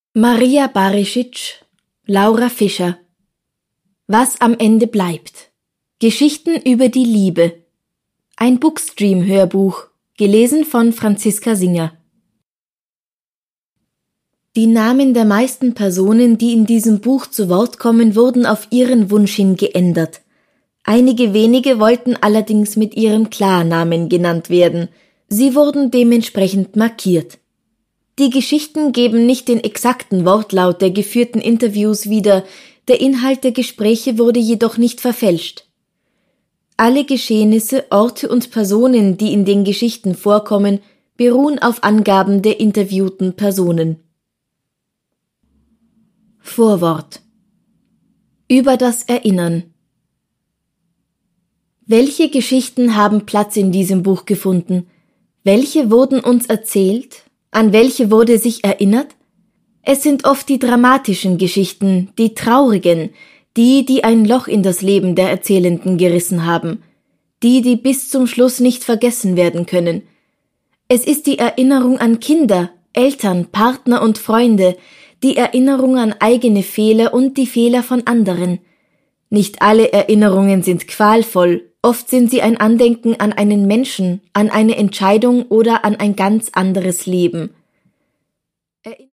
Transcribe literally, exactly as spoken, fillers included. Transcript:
Maria Barisic, Laura Fischer. Was am Ende bleibt. Geschichten über die Liebe. Ein Bookstream-Hörbuch, gelesen von Franziska Singer. Die Namen der meisten Personen, die in diesem Buch zu Wort kommen, wurden auf ihren Wunsch hin geändert. Einige wenige wollten allerdings mit ihrem Klarnamen genannt werden. Sie wurden dementsprechend markiert. Die Geschichten geben nicht den exakten Wortlaut der geführten Interviews wieder, der Inhalt der Gespräche wurde jedoch nicht verfälscht. Alle Geschehnisse, Orte und Personen, die in den Geschichten vorkommen, beruhen auf Angaben der interviewten Personen. Vorwort. Über das Erinnern. Welche Geschichten haben Platz in diesem Buch gefunden? Welche wurden uns erzählt? An welche wurde sich erinnert? Es sind oft die dramatischen Geschichten, die traurigen, die, die ein Loch in das Leben der Erzählenden gerissen haben, die, die bis zum Schluss nicht vergessen werden können. Es ist die Erinnerung an Kinder, Eltern, Partner und Freunde, die Erinnerung an eigene Fehler und die Fehler von anderen. Nicht alle Erinnerungen sind qualvoll, oft sind sie ein Andenken an einen Menschen, an eine Entscheidung oder an ein ganz anderes Leben.